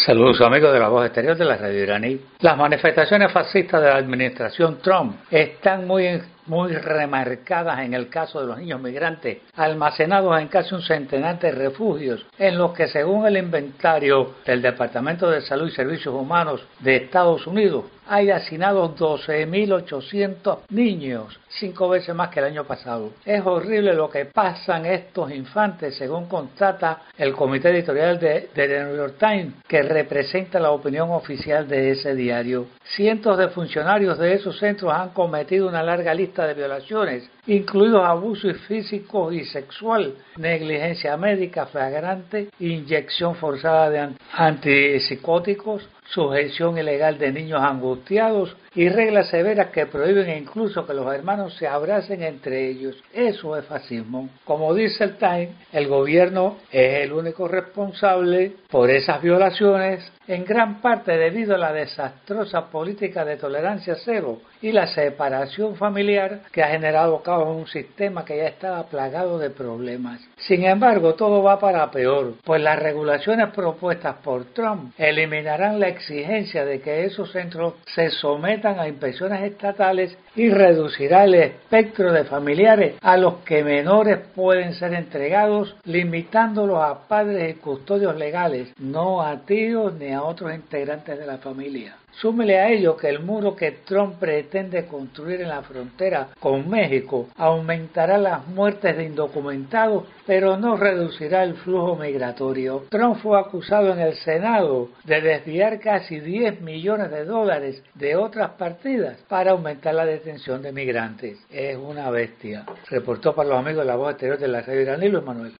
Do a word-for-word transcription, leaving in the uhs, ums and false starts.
Saludos amigos de la Voz Exterior de la Radio Iraní. Las manifestaciones fascistas de la administración Trump están muy, muy remarcadas en el caso de los niños migrantes almacenados en casi un centenar de refugios en los que, según el inventario del Departamento de Salud y Servicios Humanos de Estados Unidos, hay hacinados doce mil ochocientos niños, cinco veces más que el año pasado. Es horrible lo que pasan estos infantes, según constata el comité editorial de, de The New York Times, que representa la opinión oficial de ese diario. Cientos de funcionarios de esos centros han cometido una larga lista de violaciones, incluidos abusos físicos y sexual, negligencia médica flagrante, inyección forzada de antipsicóticos, sujeción ilegal de niños angustiados y reglas severas que prohíben incluso que los hermanos se abracen entre ellos. Eso es fascismo. Como dice el Times, el gobierno es el único responsable por esas violaciones, en gran parte debido a la desastrosa política de tolerancia cero y la separación familiar que ha generado caos en un sistema que ya estaba plagado de problemas. Sin embargo, todo va para peor, pues las regulaciones propuestas por Trump eliminarán la exigencia de que esos centros se sometan a inspecciones estatales y reducirá el espectro de familiares a los que menores pueden ser entregados, limitándolos a padres y custodios legales, no a tíos ni a otros integrantes de la familia. Súmele a ello que el muro que Trump pretende construir en la frontera con México aumentará las muertes de indocumentados, pero no reducirá el flujo migratorio. Trump fue acusado en el Senado de desviar casi diez millones de dólares de otras partidas para aumentar la detención de migrantes. Es una bestia. Reportó para los amigos de la Voz Exterior de la Radio Iraní, Luis Manuel.